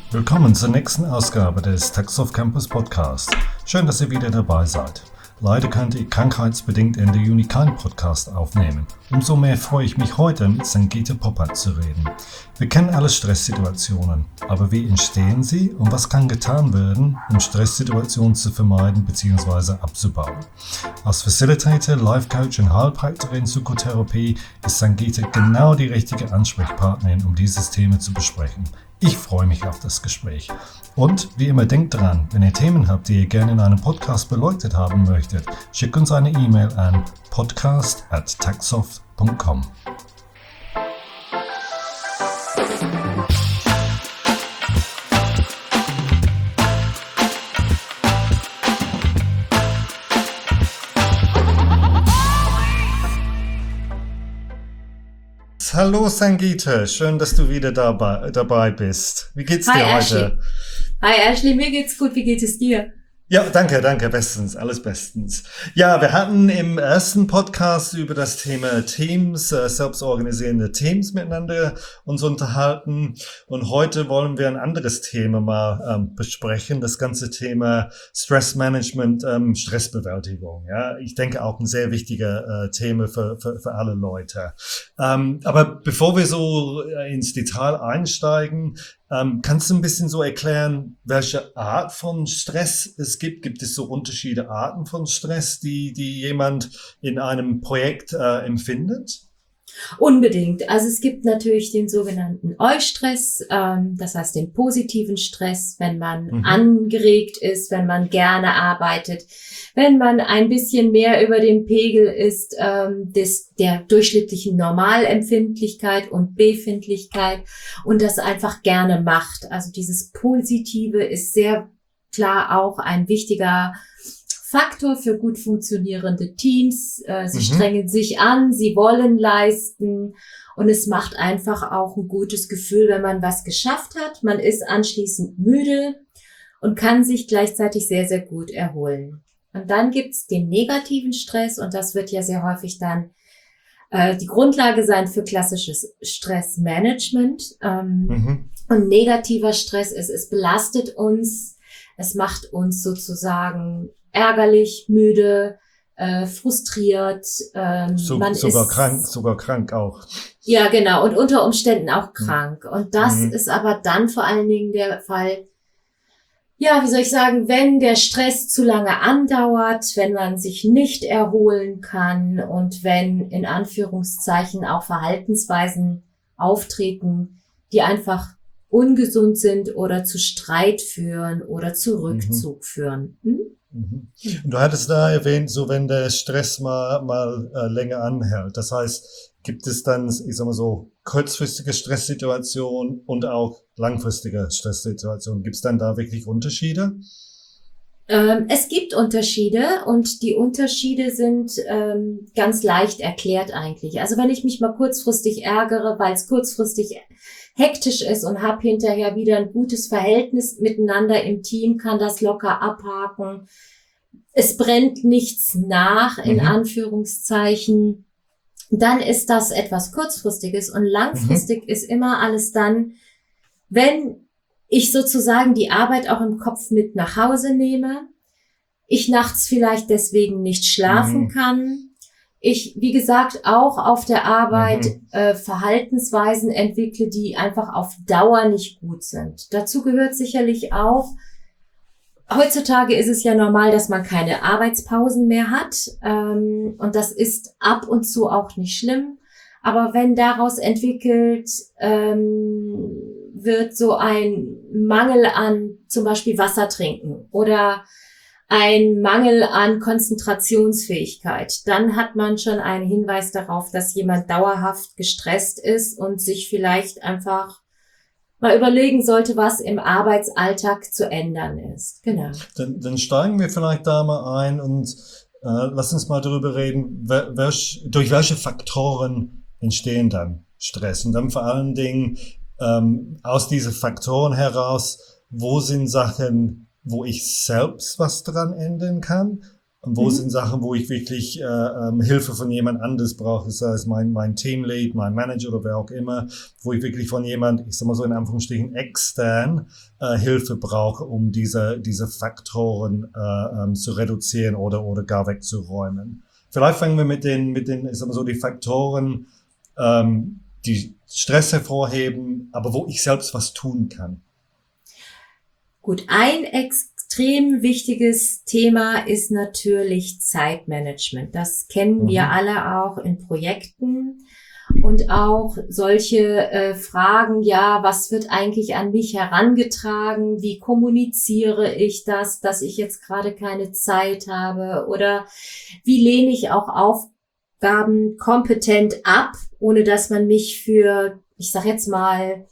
Willkommen zur nächsten Ausgabe des Taxoft Campus Podcast. Schön, dass ihr wieder dabei seid. Leider konnte ich krankheitsbedingt Ende Juni keinen Podcast aufnehmen. Umso mehr freue ich mich heute mit Sangeeta Popat zu reden. Wir kennen alle Stresssituationen, aber wie entstehen sie und was kann getan werden, um Stresssituationen zu vermeiden bzw. abzubauen? Als Facilitator, Life Coach und Heilpraktikerin Psychotherapie ist Sangeeta genau die richtige Ansprechpartnerin, um dieses Thema zu besprechen. Ich freue mich auf das Gespräch. Und wie immer, denkt dran, wenn ihr Themen habt, die ihr gerne in einem Podcast beleuchtet haben möchtet, schickt uns eine E-Mail an podcast@taxoft.com. Hallo Sangeeta, schön, dass du wieder dabei bist. Wie geht's dir heute? Ashley. Hi Ashley, mir geht's gut, wie geht es dir? Ja, danke, bestens, alles bestens. Ja, wir hatten im ersten Podcast über das Thema Teams, selbstorganisierende Teams miteinander uns unterhalten und heute wollen wir ein anderes Thema mal besprechen, das ganze Thema Stressmanagement, Stressbewältigung. Ja, ich denke auch ein sehr wichtiger Thema für alle Leute. Aber bevor wir so ins Detail einsteigen, kannst du ein bisschen so erklären, welche Art von Stress es gibt? Gibt es so unterschiedliche Arten von Stress, die jemand in einem Projekt empfindet? Unbedingt. Also es gibt natürlich den sogenannten Eustress, das heißt den positiven Stress, wenn man angeregt ist, wenn man gerne arbeitet, wenn man ein bisschen mehr über dem Pegel ist, der durchschnittlichen Normalempfindlichkeit und Befindlichkeit und das einfach gerne macht. Also dieses Positive ist sehr klar auch ein wichtiger Faktor für gut funktionierende Teams. Sie strengen sich an, sie wollen leisten und es macht einfach auch ein gutes Gefühl, wenn man was geschafft hat. Man ist anschließend müde und kann sich gleichzeitig sehr, sehr gut erholen. Und dann gibt's den negativen Stress und das wird ja sehr häufig dann die Grundlage sein für klassisches Stressmanagement. Und negativer Stress ist, es belastet uns, es macht uns sozusagen ärgerlich, müde, frustriert. Man sogar krank auch. Ja, genau. Und unter Umständen auch krank. Und das ist aber dann vor allen Dingen der Fall, ja, wie soll ich sagen, wenn der Stress zu lange andauert, wenn man sich nicht erholen kann und wenn in Anführungszeichen auch Verhaltensweisen auftreten, die einfach ungesund sind oder zu Streit führen oder zu Rückzug führen. Und du hattest da erwähnt, so wenn der Stress mal länger anhält. Das heißt, gibt es dann, ich sag mal so, kurzfristige Stresssituationen und auch langfristige Stresssituationen? Gibt es dann da wirklich Unterschiede? Es gibt Unterschiede und die Unterschiede sind ganz leicht erklärt eigentlich. Also wenn ich mich mal kurzfristig ärgere, weil es kurzfristig hektisch ist und habe hinterher wieder ein gutes Verhältnis miteinander im Team, kann das locker abhaken. Es brennt nichts nach, in Anführungszeichen. Dann ist das etwas Kurzfristiges und langfristig ist immer alles dann, wenn ich sozusagen die Arbeit auch im Kopf mit nach Hause nehme, ich nachts vielleicht deswegen nicht schlafen kann, ich, wie gesagt, auch auf der Arbeit Verhaltensweisen entwickle, die einfach auf Dauer nicht gut sind. Dazu gehört sicherlich auch, heutzutage ist es ja normal, dass man keine Arbeitspausen mehr hat und das ist ab und zu auch nicht schlimm. Aber wenn daraus entwickelt wird so ein Mangel an zum Beispiel Wasser trinken oder ein Mangel an Konzentrationsfähigkeit, dann hat man schon einen Hinweis darauf, dass jemand dauerhaft gestresst ist und sich vielleicht einfach mal überlegen sollte, was im Arbeitsalltag zu ändern ist. Genau. Dann steigen wir vielleicht da mal ein und lass uns mal darüber reden, durch welche Faktoren entstehen dann Stress und dann vor allen Dingen aus diesen Faktoren heraus, wo sind Sachen, wo ich selbst was dran ändern kann Und wo sind Sachen, wo ich wirklich Hilfe von jemand anderes brauche, sei es mein Teamlead, mein Manager oder wer auch immer, wo ich wirklich von jemand, ich sag mal so in Anführungsstrichen, extern Hilfe brauche, um diese Faktoren zu reduzieren oder gar wegzuräumen. Vielleicht fangen wir mit den, ich sag mal so, die Faktoren, die Stress hervorheben, aber wo ich selbst was tun kann. Gut, ein extrem wichtiges Thema ist natürlich Zeitmanagement. Das kennen wir alle auch in Projekten und auch solche Fragen, ja, was wird eigentlich an mich herangetragen? Wie kommuniziere ich das, dass ich jetzt gerade keine Zeit habe? Oder wie lehne ich auch Aufgaben kompetent ab, ohne dass man mich für, ich sag jetzt mal,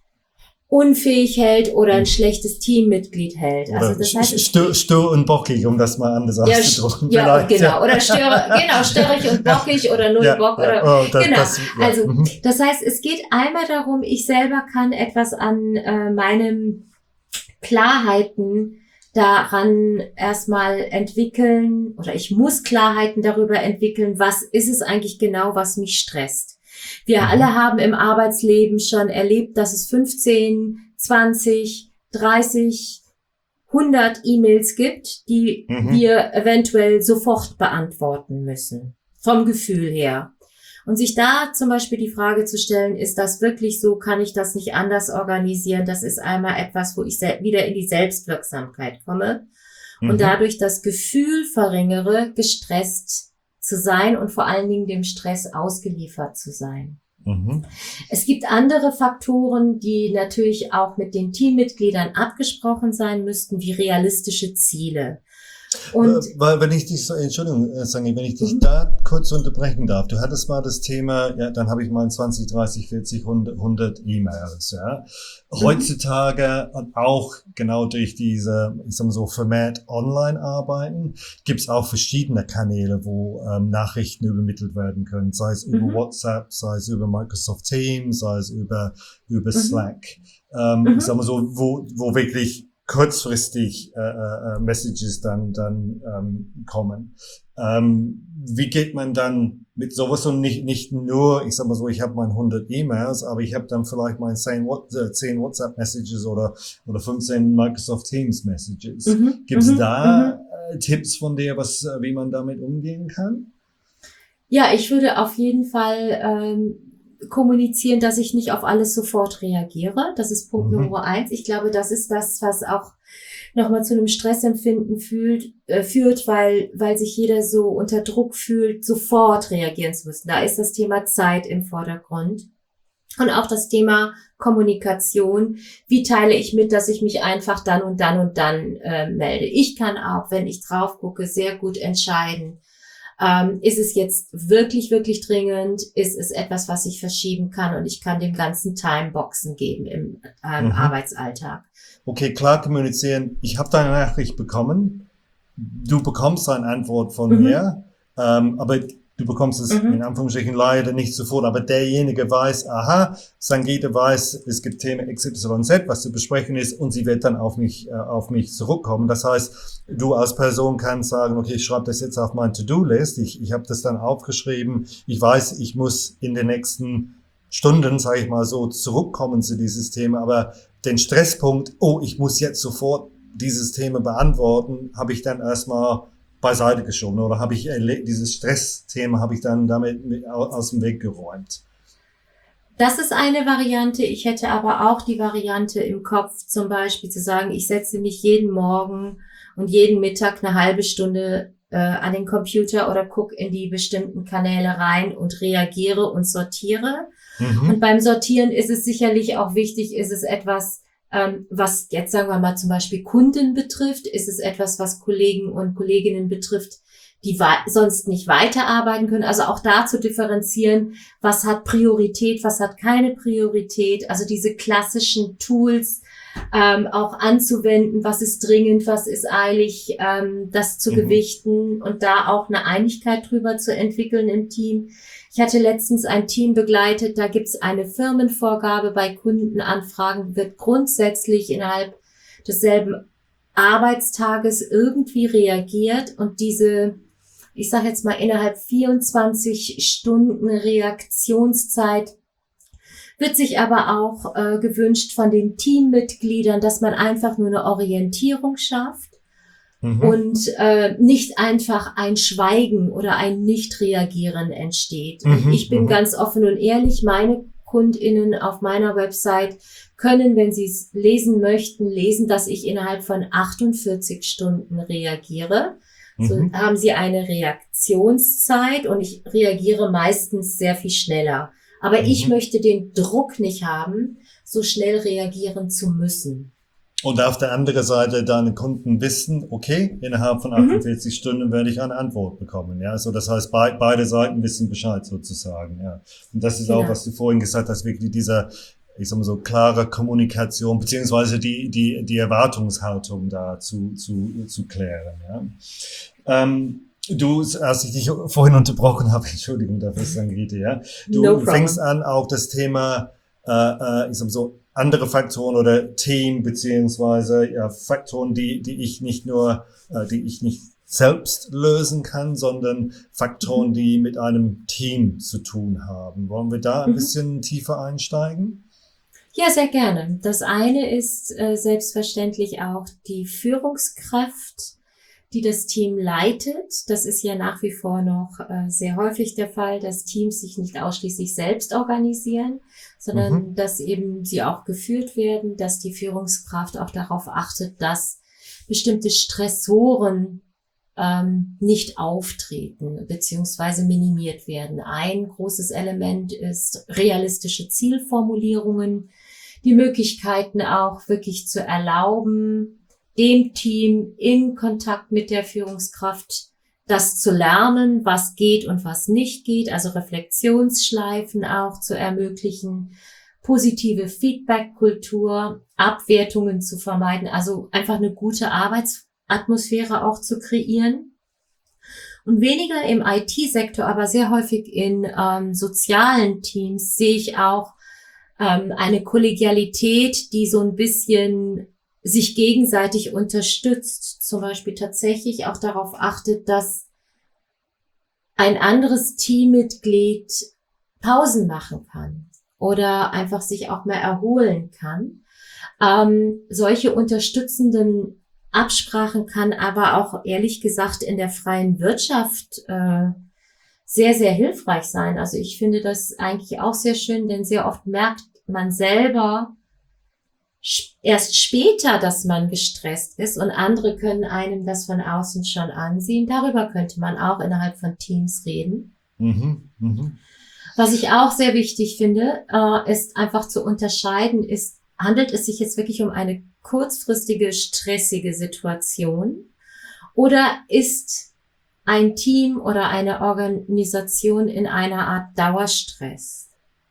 unfähig hält oder ein schlechtes Teammitglied hält. Also das heißt, stur und bockig, um das mal anders auszudrücken. Ja, genau. Oder störrig und bockig oder null Bock oder genau. Das heißt, es geht einmal darum, ich selber kann etwas an meinen Klarheiten daran erstmal entwickeln oder ich muss Klarheiten darüber entwickeln, was ist es eigentlich genau, was mich stresst. Wir alle haben im Arbeitsleben schon erlebt, dass es 15, 20, 30, 100 E-Mails gibt, die wir eventuell sofort beantworten müssen. Vom Gefühl her. Und sich da zum Beispiel die Frage zu stellen, ist das wirklich so? Kann ich das nicht anders organisieren? Das ist einmal etwas, wo ich wieder in die Selbstwirksamkeit komme und dadurch das Gefühl verringere, gestresst zu sein und vor allen Dingen dem Stress ausgeliefert zu sein. Es gibt andere Faktoren, die natürlich auch mit den Teammitgliedern abgesprochen sein müssten, wie realistische Ziele. Und weil, wenn ich dich Entschuldigung, Sangi, wenn ich dich da kurz unterbrechen darf. Du hattest mal das Thema, ja, dann habe ich mal 20, 30, 40, 100 E-Mails, ja. Heutzutage und auch genau durch diese, ich sag mal so, vermehrt Online-Arbeiten, gibt's auch verschiedene Kanäle, wo Nachrichten übermittelt werden können, sei es über WhatsApp, sei es über Microsoft Teams, sei es über Slack. Ich sag mal so, wo wirklich kurzfristig Messages dann kommen. Wie geht man dann mit sowas und nicht nur, ich sag mal so, ich habe meine 100 E-Mails, aber ich habe dann vielleicht meine 10 WhatsApp-Messages oder 15 Microsoft Teams-Messages. Gibt's da Tipps von dir, wie man damit umgehen kann? Ja, ich würde auf jeden Fall kommunizieren, dass ich nicht auf alles sofort reagiere. Das ist Punkt Nummer 1. Ich glaube, das ist das, was auch nochmal zu einem Stressempfinden führt, weil sich jeder so unter Druck fühlt, sofort reagieren zu müssen. Da ist das Thema Zeit im Vordergrund. Und auch das Thema Kommunikation. Wie teile ich mit, dass ich mich einfach dann und dann und dann melde? Ich kann auch, wenn ich drauf gucke, sehr gut entscheiden, ist es jetzt wirklich, wirklich dringend? Ist es etwas, was ich verschieben kann? Und ich kann dem Ganzen Timeboxen geben im Arbeitsalltag. Okay, klar kommunizieren. Ich habe deine Nachricht bekommen. Du bekommst eine Antwort von mir. Aber du bekommst es in Anführungsstrichen leider nicht sofort. Aber derjenige weiß, aha, Sangeeta weiß, es gibt Thema XYZ, was zu besprechen ist, und sie wird dann auf mich zurückkommen. Das heißt, du als Person kannst sagen, okay, ich schreibe das jetzt auf meine To-Do-List. Ich habe das dann aufgeschrieben. Ich weiß, ich muss in den nächsten Stunden, sage ich mal so, zurückkommen zu dieses Thema. Aber den Stresspunkt, ich muss jetzt sofort dieses Thema beantworten, habe ich dann erstmal beiseite geschoben oder habe ich dieses Stressthema habe ich dann damit aus dem Weg geräumt. Das ist eine Variante. Ich hätte aber auch die Variante im Kopf, zum Beispiel zu sagen, ich setze mich jeden Morgen und jeden Mittag eine halbe Stunde an den Computer oder gucke in die bestimmten Kanäle rein und reagiere und sortiere. Und beim Sortieren ist es sicherlich auch wichtig, ist es etwas, was jetzt sagen wir mal zum Beispiel Kunden betrifft, ist es etwas, was Kollegen und Kolleginnen betrifft, die sonst nicht weiterarbeiten können. Also auch da zu differenzieren, was hat Priorität, was hat keine Priorität. Also diese klassischen Tools auch anzuwenden, was ist dringend, was ist eilig, das zu gewichten und da auch eine Einigkeit drüber zu entwickeln im Team. Ich hatte letztens ein Team begleitet, da gibt's eine Firmenvorgabe bei Kundenanfragen, wird grundsätzlich innerhalb desselben Arbeitstages irgendwie reagiert und diese, ich sage jetzt mal, innerhalb 24 Stunden Reaktionszeit wird sich aber auch gewünscht von den Teammitgliedern, dass man einfach nur eine Orientierung schafft und nicht einfach ein Schweigen oder ein Nicht-Reagieren entsteht. Und ich bin ganz offen und ehrlich, meine KundInnen auf meiner Website können, wenn sie es lesen möchten, lesen, dass ich innerhalb von 48 Stunden reagiere. So haben sie eine Reaktionszeit und ich reagiere meistens sehr viel schneller. Aber ich möchte den Druck nicht haben, so schnell reagieren zu müssen. Und auf der anderen Seite deine Kunden wissen, okay, innerhalb von 48 Stunden werde ich eine Antwort bekommen. Ja, also das heißt, beide Seiten wissen Bescheid sozusagen. Ja, und das ist auch, was du vorhin gesagt hast, wirklich dieser, ich sag mal so, klare Kommunikation beziehungsweise die Erwartungshaltung da zu klären. Ja. Als ich dich vorhin unterbrochen habe, Entschuldigung dafür, Sangeeta, ja. Du fängst an, auch das Thema, ich sag mal so, andere Faktoren oder Team, beziehungsweise Faktoren, die ich nicht selbst lösen kann, sondern Faktoren, die mit einem Team zu tun haben. Wollen wir da ein bisschen tiefer einsteigen? Ja, sehr gerne. Das eine ist selbstverständlich auch die Führungskraft, die das Team leitet. Das ist ja nach wie vor noch sehr häufig der Fall, dass Teams sich nicht ausschließlich selbst organisieren, sondern dass eben sie auch geführt werden, dass die Führungskraft auch darauf achtet, dass bestimmte Stressoren nicht auftreten beziehungsweise minimiert werden. Ein großes Element ist realistische Zielformulierungen, die Möglichkeiten auch wirklich zu erlauben, dem Team in Kontakt mit der Führungskraft das zu lernen, was geht und was nicht geht, also Reflexionsschleifen auch zu ermöglichen, positive Feedback-Kultur, Abwertungen zu vermeiden, also einfach eine gute Arbeitsatmosphäre auch zu kreieren. Und weniger im IT-Sektor, aber sehr häufig in sozialen Teams sehe ich auch eine Kollegialität, die so ein bisschen sich gegenseitig unterstützt, zum Beispiel tatsächlich auch darauf achtet, dass ein anderes Teammitglied Pausen machen kann oder einfach sich auch mehr erholen kann. Solche unterstützenden Absprachen kann aber auch ehrlich gesagt in der freien Wirtschaft sehr, sehr hilfreich sein. Also ich finde das eigentlich auch sehr schön, denn sehr oft merkt man selber erst später, dass man gestresst ist und andere können einem das von außen schon ansehen. Darüber könnte man auch innerhalb von Teams reden. Was ich auch sehr wichtig finde, ist einfach zu unterscheiden, handelt es sich jetzt wirklich um eine kurzfristige, stressige Situation oder ist ein Team oder eine Organisation in einer Art Dauerstress?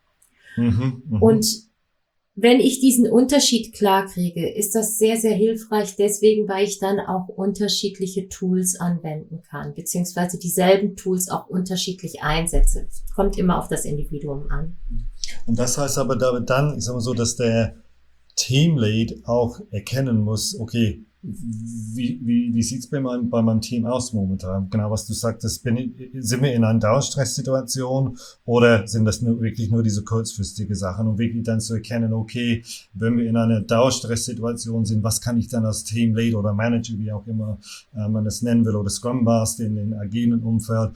Und wenn ich diesen Unterschied klar kriege, ist das sehr, sehr hilfreich deswegen, weil ich dann auch unterschiedliche Tools anwenden kann, beziehungsweise dieselben Tools auch unterschiedlich einsetze. Kommt immer auf das Individuum an. Und das heißt aber dann, ich sag mal so, dass der Teamlead auch erkennen muss, okay, wie sieht's bei meinem Team aus momentan? Genau, was du sagtest, sind wir in einer Dauerstresssituation oder sind das wirklich nur diese kurzfristige Sachen? Und wirklich dann zu erkennen, okay, wenn wir in einer Dauerstresssituation sind, was kann ich dann als Teamlead oder Manager, wie auch immer man das nennen will, oder Scrum Master in den agilen Umfeld,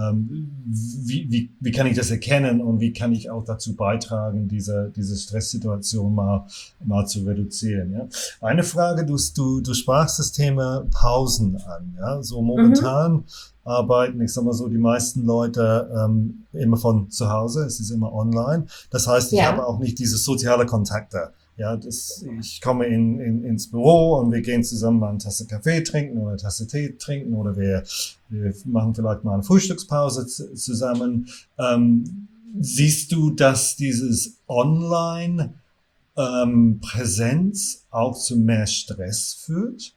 wie kann ich das erkennen und wie kann ich auch dazu beitragen, diese Stresssituation mal zu reduzieren? Ja? Eine Frage, du sprachst das Thema Pausen an. Ja? So momentan arbeiten, ich sag mal so, die meisten Leute immer von zu Hause, es ist immer online. Das heißt, ich habe auch nicht diese soziale Kontakte. Ja, ich komme ins Büro und wir gehen zusammen mal eine Tasse Kaffee trinken oder eine Tasse Tee trinken oder wir machen vielleicht mal eine Frühstückspause zusammen. Siehst du, dass dieses Online Präsenz auch zu mehr Stress führt?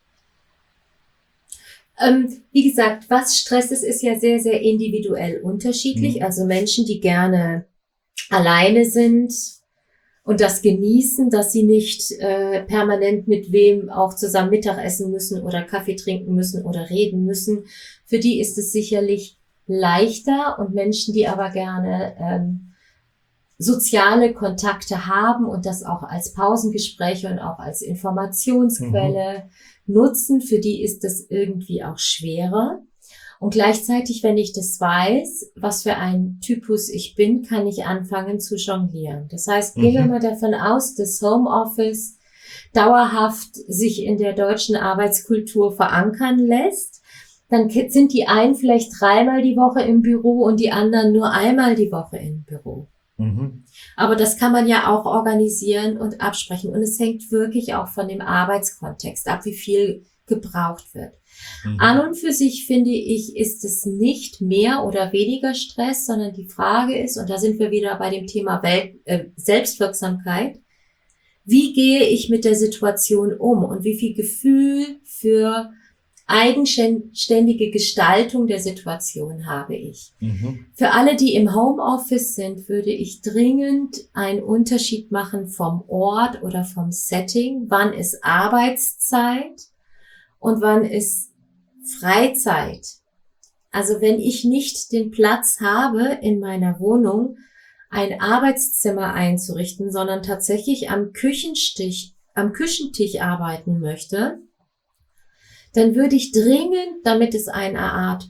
Wie gesagt, was Stress ist ja sehr, sehr individuell unterschiedlich. Also Menschen, die gerne alleine sind, und das genießen, dass sie nicht permanent mit wem auch zusammen Mittagessen müssen oder Kaffee trinken müssen oder reden müssen. Für die ist es sicherlich leichter, und Menschen, die aber gerne soziale Kontakte haben und das auch als Pausengespräche und auch als Informationsquelle nutzen, für die ist das irgendwie auch schwerer. Und gleichzeitig, wenn ich das weiß, was für ein Typus ich bin, kann ich anfangen zu jonglieren. Das heißt, gehen wir mal davon aus, dass Homeoffice dauerhaft sich in der deutschen Arbeitskultur verankern lässt. Dann sind die einen vielleicht 3-mal die Woche im Büro und die anderen nur einmal die Woche im Büro. Aber das kann man ja auch organisieren und absprechen. Und es hängt wirklich auch von dem Arbeitskontext ab, wie viel gebraucht wird. An und für sich, finde ich, ist es nicht mehr oder weniger Stress, sondern die Frage ist, und da sind wir wieder bei dem Thema Selbstwirksamkeit, wie gehe ich mit der Situation um und wie viel Gefühl für eigenständige Gestaltung der Situation habe ich. Für alle, die im Homeoffice sind, würde ich dringend einen Unterschied machen vom Ort oder vom Setting. Wann ist Arbeitszeit und wann ist Freizeit? Also wenn ich nicht den Platz habe, in meiner Wohnung ein Arbeitszimmer einzurichten, sondern tatsächlich am Küchentisch arbeiten möchte, dann würde ich dringend, damit es eine Art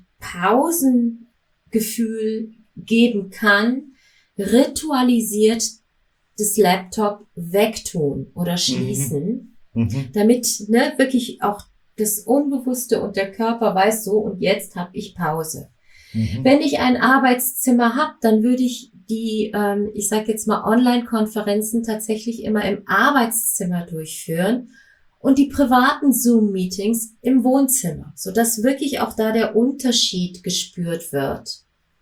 Pausengefühl geben kann, ritualisiert das Laptop wegtun oder schließen, damit wirklich auch das Unbewusste und der Körper weiß, so, und jetzt habe ich Pause. Wenn ich ein Arbeitszimmer habe, dann würde ich die, ich sage jetzt mal, Online-Konferenzen tatsächlich immer im Arbeitszimmer durchführen und die privaten Zoom-Meetings im Wohnzimmer, sodass wirklich auch da der Unterschied gespürt wird.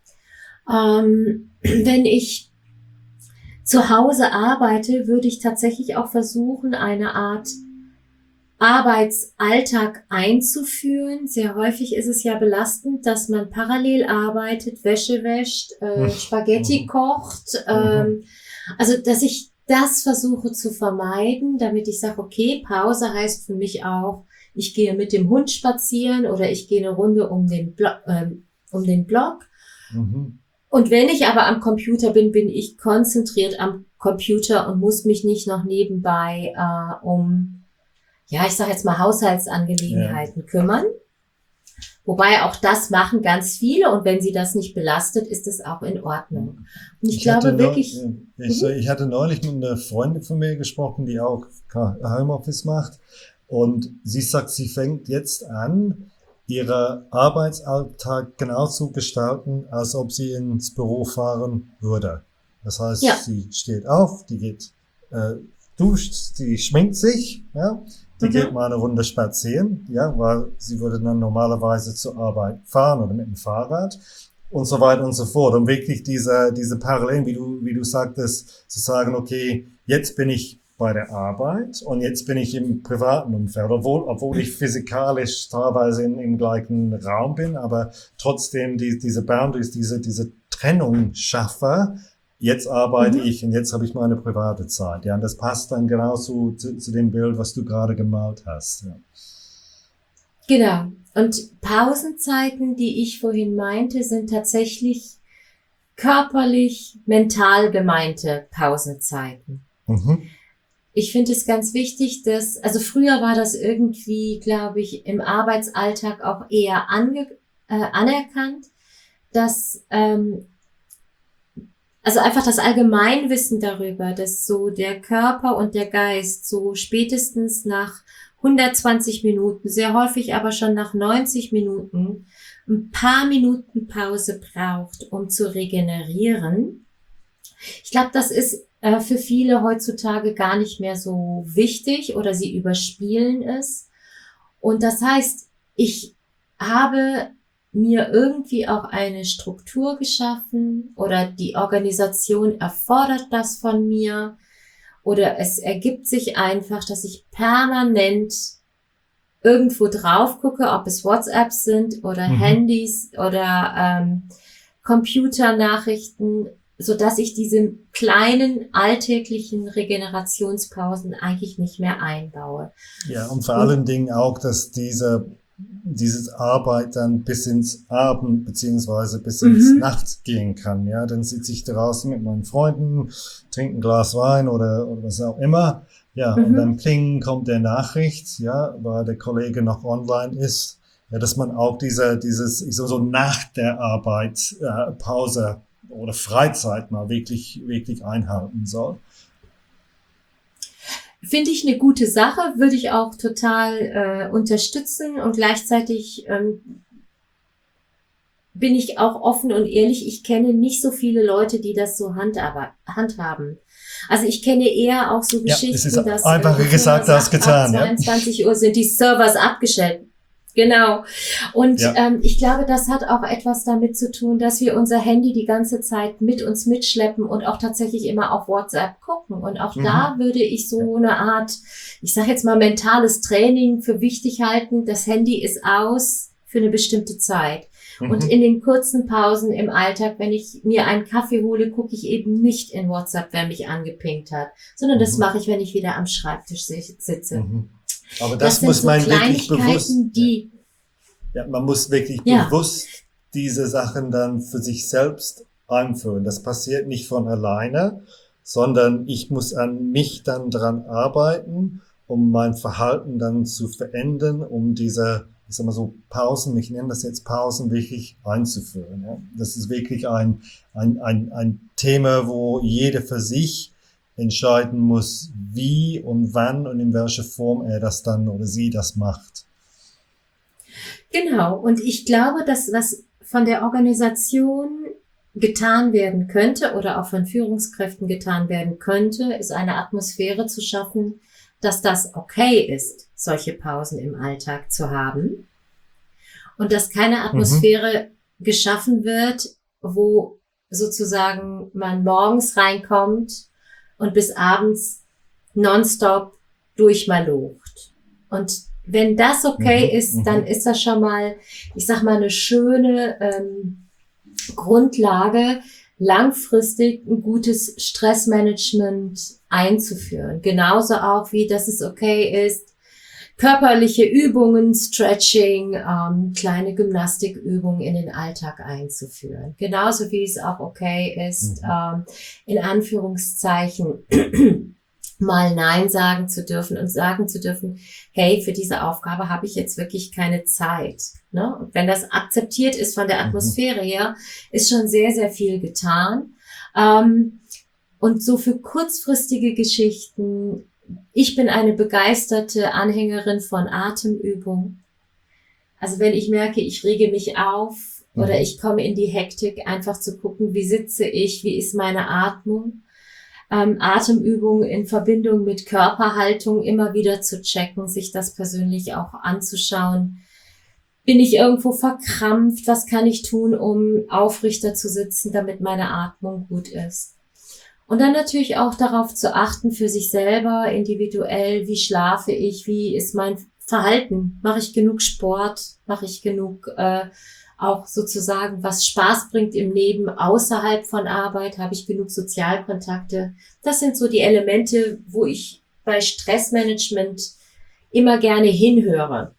Wenn ich zu Hause arbeite, würde ich tatsächlich auch versuchen, eine Art Arbeitsalltag einzuführen. Sehr häufig ist es ja belastend, dass man parallel arbeitet, Wäsche wäscht, Spaghetti kocht. Also, dass ich das versuche zu vermeiden, damit ich sage, okay, Pause heißt für mich auch, ich gehe mit dem Hund spazieren oder ich gehe eine Runde um den Block. Und wenn ich aber am Computer bin, bin ich konzentriert am Computer und muss mich nicht noch nebenbei ich sage jetzt mal Haushaltsangelegenheiten kümmern. Wobei auch das machen ganz viele, und wenn sie das nicht belastet, ist es auch in Ordnung. Und ich glaube wirklich... Ich hatte neulich mit einer Freundin von mir gesprochen, die auch Homeoffice macht, und sie sagt, sie fängt jetzt an, ihren Arbeitsalltag genauso gestalten, als ob sie ins Büro fahren würde. Das heißt, sie steht auf, die geht, duscht, die schminkt sich, die geht mal eine Runde spazieren, weil sie würde dann normalerweise zur Arbeit fahren oder mit dem Fahrrad und so weiter und so fort. Und wirklich diese Parallelen, wie du sagtest, zu sagen, okay, jetzt bin ich bei der Arbeit und jetzt bin ich im privaten Umfeld, obwohl ich physikalisch teilweise im gleichen Raum bin, aber trotzdem diese Boundaries, diese Trennung schaffe. Jetzt arbeite ich und jetzt habe ich meine private Zeit. Ja, und das passt dann genauso zu dem Bild, was du gerade gemalt hast. Ja. Genau. Und Pausenzeiten, die ich vorhin meinte, sind tatsächlich körperlich, mental gemeinte Pausenzeiten. Ich finde es ganz wichtig, also früher war das irgendwie, glaube ich, im Arbeitsalltag auch eher anerkannt, dass also einfach das Allgemeinwissen darüber, dass so der Körper und der Geist so spätestens nach 120 Minuten, sehr häufig aber schon nach 90 Minuten, ein paar Minuten Pause braucht, um zu regenerieren. Ich glaube, das ist für viele heutzutage gar nicht mehr so wichtig oder sie überspielen es. Und das heißt, ich habe mir irgendwie auch eine Struktur geschaffen oder die Organisation erfordert das von mir oder es ergibt sich einfach, dass ich permanent irgendwo drauf gucke, ob es WhatsApps sind oder Handys oder Computernachrichten, so dass ich diese kleinen alltäglichen Regenerationspausen eigentlich nicht mehr einbaue. Ja, und vor allen Dingen auch, dass dieses Arbeit dann bis ins Abend beziehungsweise bis ins Nacht gehen kann. Ja, dann sitze ich draußen mit meinen Freunden, trinke ein Glas Wein oder was auch immer. Ja, und dann kommt der Nachricht, ja, weil der Kollege noch online ist, ja, dass man auch so nach der Arbeit Pause oder Freizeit mal wirklich einhalten soll. Finde ich eine gute Sache, würde ich auch total unterstützen und gleichzeitig bin ich auch offen und ehrlich, ich kenne nicht so viele Leute, die das so handhaben. Also ich kenne eher auch so Geschichten, es ist dass einfacher gesagt als getan. Ab 22 Uhr sind die Servers abgestellt. Genau. Und ich glaube, das hat auch etwas damit zu tun, dass wir unser Handy die ganze Zeit mit uns mitschleppen und auch tatsächlich immer auf WhatsApp gucken. Und auch da würde ich so eine Art, ich sage jetzt mal mentales Training für wichtig halten. Das Handy ist aus für eine bestimmte Zeit. Und in den kurzen Pausen im Alltag, wenn ich mir einen Kaffee hole, gucke ich eben nicht in WhatsApp, wer mich angepinkt hat, sondern das mache ich, wenn ich wieder am Schreibtisch sitze. Aber das muss so man wirklich bewusst, die, man muss wirklich bewusst diese Sachen dann für sich selbst einführen. Das passiert nicht von alleine, sondern ich muss an mich dann dran arbeiten, um mein Verhalten dann zu verändern, um diese, ich sag mal so, Pausen, ich nenne das jetzt Pausen, wirklich einzuführen. Ja? Das ist wirklich ein Thema, wo jeder für sich entscheiden muss, wie und wann und in welcher Form er das dann oder sie das macht. Genau. Und ich glaube, dass was von der Organisation getan werden könnte oder auch von Führungskräften getan werden könnte, ist eine Atmosphäre zu schaffen, dass das okay ist, solche Pausen im Alltag zu haben. Und dass keine Atmosphäre geschaffen wird, wo sozusagen man morgens reinkommt und bis abends nonstop durchmalocht. Und wenn das okay ist, dann ist das schon mal, ich sag mal, eine schöne Grundlage, langfristig ein gutes Stressmanagement einzuführen. Genauso auch wie, dass es okay ist, körperliche Übungen, Stretching, kleine Gymnastikübungen in den Alltag einzuführen. Genauso wie es auch okay ist, in Anführungszeichen mal Nein sagen zu dürfen und sagen zu dürfen, hey, für diese Aufgabe habe ich jetzt wirklich keine Zeit. Ne? Und wenn das akzeptiert ist von der Atmosphäre her, ist schon sehr, sehr viel getan. Und so für kurzfristige Geschichten, ich bin eine begeisterte Anhängerin von Atemübung. Also wenn ich merke, ich rege mich auf oder ich komme in die Hektik, einfach zu gucken, wie sitze ich, wie ist meine Atmung. Atemübungen in Verbindung mit Körperhaltung immer wieder zu checken, sich das persönlich auch anzuschauen. Bin ich irgendwo verkrampft? Was kann ich tun, um aufrichter zu sitzen, damit meine Atmung gut ist? Und dann natürlich auch darauf zu achten für sich selber, individuell, wie schlafe ich, wie ist mein Verhalten? Mache ich genug Sport? Mache ich genug auch sozusagen, was Spaß bringt im Leben außerhalb von Arbeit? Habe ich genug Sozialkontakte? Das sind so die Elemente, wo ich bei Stressmanagement immer gerne hinhöre.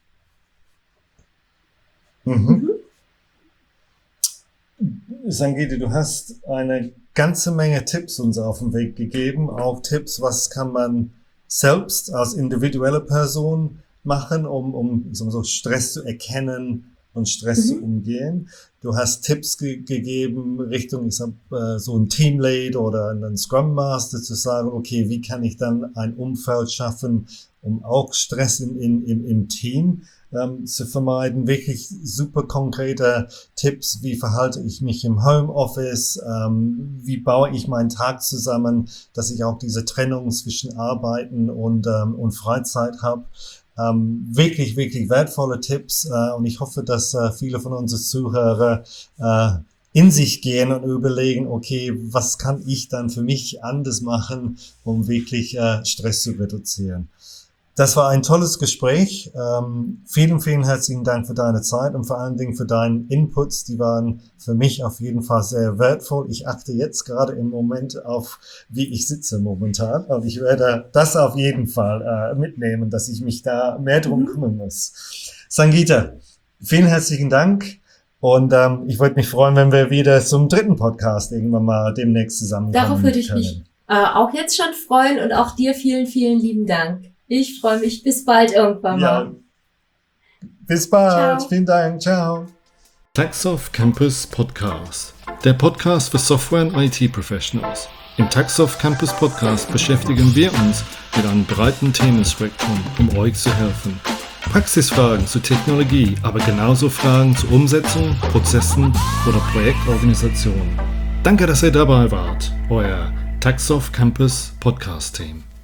Sangeeta, du hast eine ganze Menge Tipps uns auf den Weg gegeben, auch Tipps, was kann man selbst als individuelle Person machen, um so Stress zu erkennen und Stress zu umgehen. Du hast Tipps gegeben Richtung, so ein Teamlead oder einen Scrum Master zu sagen, okay, wie kann ich dann ein Umfeld schaffen, um auch Stress im Team zu vermeiden. Wirklich super konkrete Tipps, wie verhalte ich mich im Homeoffice, wie baue ich meinen Tag zusammen, dass ich auch diese Trennung zwischen Arbeiten und Freizeit habe. Wirklich, wirklich wertvolle Tipps und ich hoffe, dass viele von unseren Zuhörern in sich gehen und überlegen, okay, was kann ich dann für mich anders machen, um wirklich Stress zu reduzieren. Das war ein tolles Gespräch. Vielen, vielen herzlichen Dank für deine Zeit und vor allen Dingen für deinen Inputs. Die waren für mich auf jeden Fall sehr wertvoll. Ich achte jetzt gerade im Moment auf, wie ich sitze momentan. Und ich werde das auf jeden Fall mitnehmen, dass ich mich da mehr drum kümmern muss. Sangeeta, vielen herzlichen Dank. Und ich würde mich freuen, wenn wir wieder zum 3. Podcast irgendwann mal demnächst zusammenkommen. Darauf würde ich mich auch jetzt schon freuen und auch dir vielen, vielen lieben Dank. Ich freue mich. Bis bald irgendwann mal. Bis bald. Ciao. Vielen Dank. Ciao. Taxoff Campus Podcast. Der Podcast für Software- und IT-Professionals. Im Taxoff Campus Podcast beschäftigen wir uns mit einem breiten Themenspektrum, um euch zu helfen. Praxisfragen zur Technologie, aber genauso Fragen zur Umsetzung, Prozessen oder Projektorganisation. Danke, dass ihr dabei wart. Euer Taxoff Campus Podcast Team.